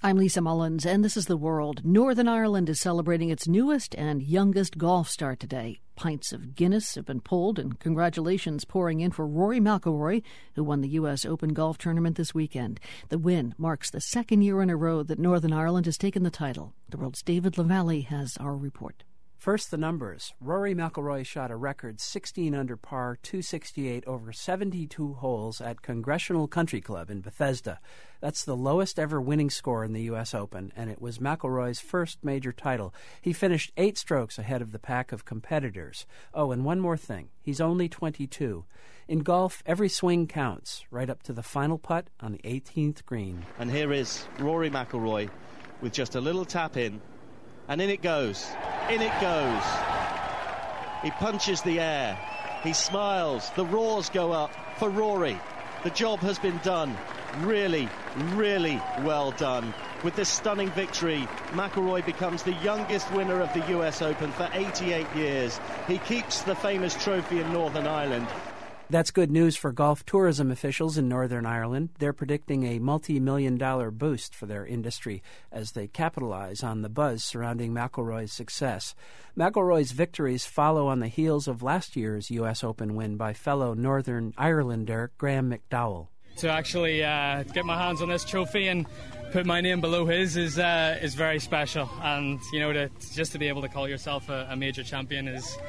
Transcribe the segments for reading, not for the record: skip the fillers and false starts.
I'm Lisa Mullins, and this is The World. Northern Ireland is celebrating its newest and youngest golf star today. Pints of Guinness have been pulled, and congratulations pouring in for Rory McIlroy, who won the U.S. Open golf tournament this weekend. The win marks the second year in a row that Northern Ireland has taken the title. The World's David Lavallee has our report. First, the numbers. Rory McIlroy shot a record 16 under par, 268 over 72 holes at Congressional Country Club in Bethesda. That's the lowest ever winning score in the U.S. Open, and it was McIlroy's first major title. He finished 8 strokes ahead of the pack of competitors. Oh, and one more thing. He's only 22. In golf, every swing counts, right up to the final putt on the 18th green. And here is Rory McIlroy with just a little tap in. And in it goes. In it goes. He punches the air. He smiles. The roars go up for Rory. The job has been done. Really, really well done. With this stunning victory, McIlroy becomes the youngest winner of the US Open for 88 years. He keeps the famous trophy in Northern Ireland. That's good news for golf tourism officials in Northern Ireland. They're predicting a multi-million-dollar boost for their industry as they capitalize on the buzz surrounding McIlroy's success. McIlroy's victories follow on the heels of last year's U.S. Open win by fellow Northern Irelander Graham McDowell. To actually get my hands on this trophy and put my name below his is very special. And, just to be able to call yourself a major champion is,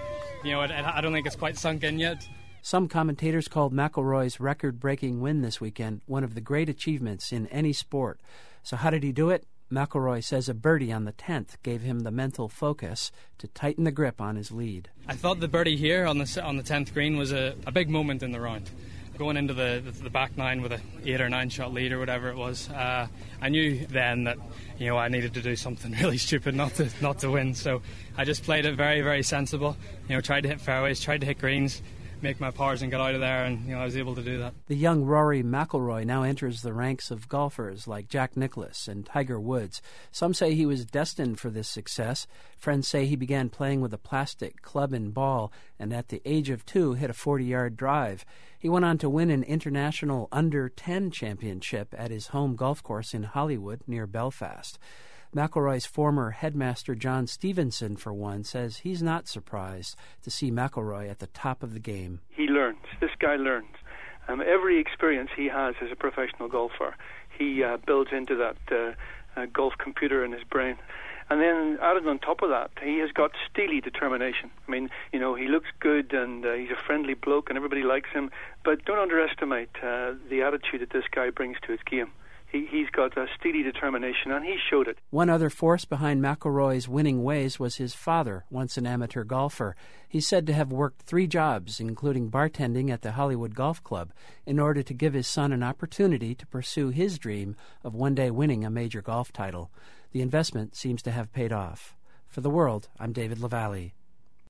I don't think it's quite sunk in yet. Some commentators called McIlroy's record-breaking win this weekend one of the great achievements in any sport. So how did he do it? McIlroy says a birdie on the 10th gave him the mental focus to tighten the grip on his lead. I thought the birdie here on the 10th green was a big moment in the round. Going into the back nine with a 8 or 9 shot lead or whatever it was, I knew then that I needed to do something really stupid not to win. So I just played it very, very sensible. Tried to hit fairways, tried to hit greens, make my pars and get out of there, and I was able to do that. The young Rory McIlroy now enters the ranks of golfers like Jack Nicklaus and Tiger Woods. Some say he was destined for this success. Friends say he began playing with a plastic club and ball, and at the age of 2 hit a 40-yard drive. He went on to win an international under-10 championship at his home golf course in Hollywood near Belfast. McIlroy's former headmaster John Stevenson, for one, says he's not surprised to see McIlroy at the top of the game. He learns. This guy learns. Every experience he has as a professional golfer, he builds into that golf computer in his brain. And then added on top of that, he has got steely determination. I mean, he looks good and he's a friendly bloke and everybody likes him. But don't underestimate the attitude that this guy brings to his game. He's got a steady determination, and he showed it. One other force behind McIlroy's winning ways was his father, once an amateur golfer. He's said to have worked 3 jobs, including bartending at the Hollywood Golf Club, in order to give his son an opportunity to pursue his dream of one day winning a major golf title. The investment seems to have paid off. For The World, I'm David Lavallee.